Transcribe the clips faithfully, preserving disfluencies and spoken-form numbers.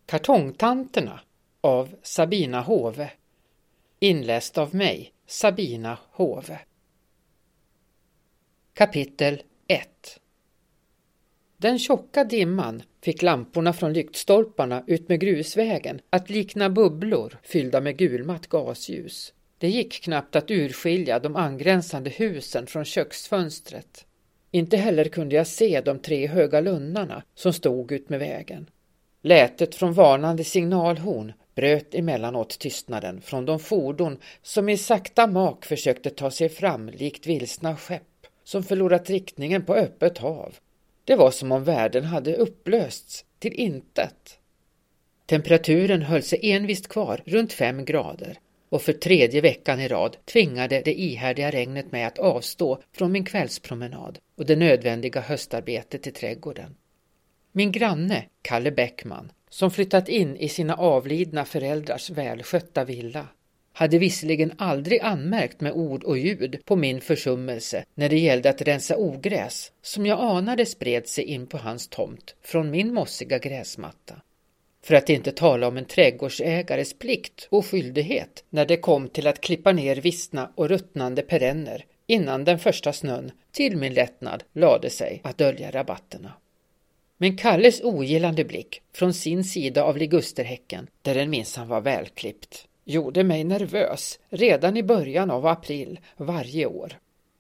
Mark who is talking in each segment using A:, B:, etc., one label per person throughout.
A: Kartongtanterna av Sabina Hove. Inläst av mig, Sabina Hove. Kapitel ett. Den tjocka dimman fick lamporna från lyktstolparna ut med grusvägen att likna bubblor fyllda med gulmatt gasljus. Det gick knappt att urskilja de angränsande husen från köksfönstret. Inte heller kunde jag se de tre höga lunnarna som stod ut med vägen. Lätet från varnande signalhorn bröt emellanåt tystnaden från de fordon som i sakta mak försökte ta sig fram likt vilsna skepp som förlorat riktningen på öppet hav. Det var som om världen hade upplösts till intet. Temperaturen höll sig envist kvar runt fem grader och för tredje veckan i rad tvingade det ihärdiga regnet mig att avstå från min kvällspromenad och det nödvändiga höstarbetet i trädgården. Min granne, Kalle Bäckman, som flyttat in i sina avlidna föräldrars välskötta villa, hade visserligen aldrig anmärkt med ord och ljud på min försummelse när det gällde att rensa ogräs som jag anade spred sig in på hans tomt från min mossiga gräsmatta. För att inte tala om en trädgårdsägares plikt och skyldighet när det kom till att klippa ner vissna och ruttnande perenner innan den första snön till min lättnad lade sig att dölja rabatterna. Men Kalles ogillande blick från sin sida av ligusterhäcken, där den minsann var välklippt, gjorde mig nervös redan i början av april varje år.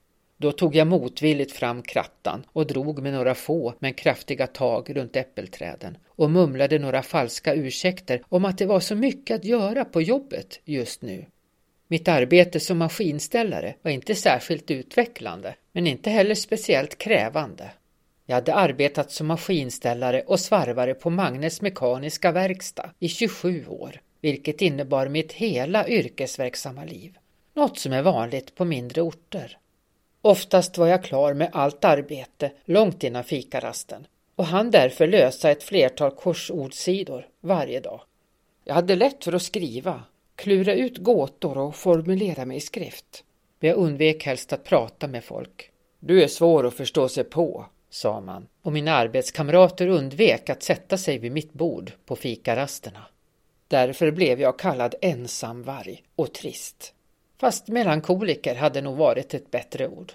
A: Då tog jag motvilligt fram krattan och drog med några få men kraftiga tag runt äppelträden och mumlade några falska ursäkter om att det var så mycket att göra på jobbet just nu. Mitt arbete som maskinställare var inte särskilt utvecklande, men inte heller speciellt krävande. Jag hade arbetat som maskinställare och svarvare på Magnes mekaniska verkstad i tjugosju år, vilket innebar mitt hela yrkesverksamma liv. Något som är vanligt på mindre orter. Oftast var jag klar med allt arbete långt innan fikarasten och hann därför lösa ett flertal korsordsidor varje dag. Jag hade lätt för att skriva, klura ut gåtor och formulera mig i skrift. Men jag undvek helst att prata med folk. Du är svår att förstå sig på, sa man, och mina arbetskamrater undvek att sätta sig vid mitt bord på fikarasterna. Därför blev jag kallad ensamvarg och trist. Fast melankoliker hade nog varit ett bättre ord.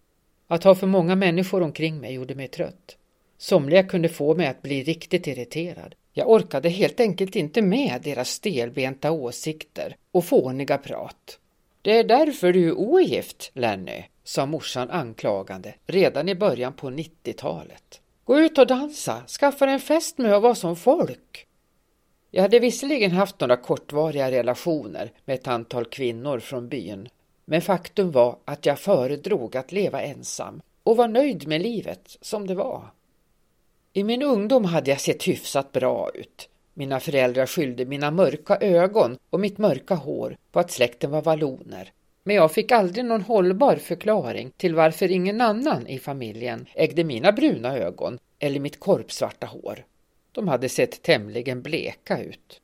A: Att ha för många människor omkring mig gjorde mig trött. Somliga kunde få mig att bli riktigt irriterad. Jag orkade helt enkelt inte med deras stelbenta åsikter och fåniga prat. Det är därför du är ogift, Lenny, sa morsan anklagande redan i början på nittiotalet. Gå ut och dansa, skaffa en fest med att vara som folk. Jag hade visserligen haft några kortvariga relationer med ett antal kvinnor från byn, men faktum var att jag föredrog att leva ensam och var nöjd med livet som det var. I min ungdom hade jag sett hyfsat bra ut. Mina föräldrar skyllde mina mörka ögon och mitt mörka hår på att släkten var valloner. Men jag fick aldrig någon hållbar förklaring till varför ingen annan i familjen ägde mina bruna ögon eller mitt korpsvarta hår. De hade sett tämligen bleka ut.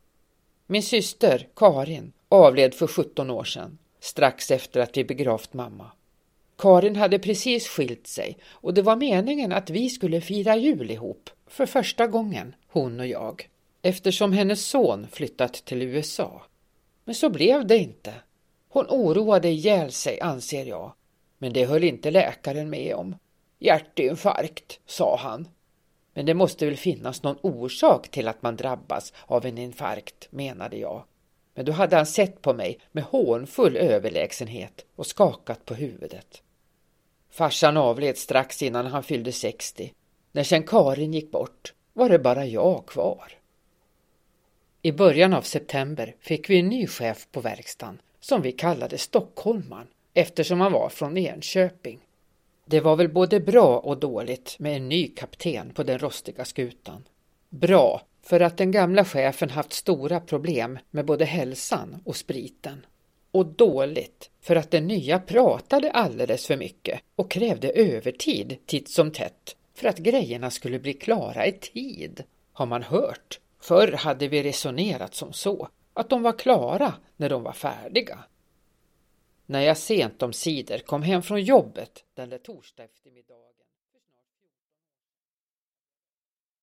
A: Min syster, Karin, avled för sjutton år sedan, strax efter att vi begravt mamma. Karin hade precis skilt sig och det var meningen att vi skulle fira jul ihop för första gången, hon och jag, eftersom hennes son flyttat till U S A. Men så blev det inte. Hon oroade ihjäl sig, anser jag, men det höll inte läkaren med om. Hjärtinfarkt, sa han. Men det måste väl finnas någon orsak till att man drabbas av en infarkt, menade jag. Men då hade han sett på mig med hånfull överlägsenhet och skakat på huvudet. Farsan avled strax innan han fyllde sextio. När sen Karin gick bort var det bara jag kvar. I början av september fick vi en ny chef på verkstaden som vi kallade Stockholman eftersom han var från Enköping. Det var väl både bra och dåligt med en ny kapten på den rostiga skutan. Bra för att den gamla chefen haft stora problem med både hälsan och spriten. Och dåligt för att den nya pratade alldeles för mycket och krävde övertid titt som tätt för att grejerna skulle bli klara i tid. Har man hört? Förr hade vi resonerat som så att de var klara när de var färdiga. När jag sent om sidor kom hem från jobbet den där torsdag eftermiddagen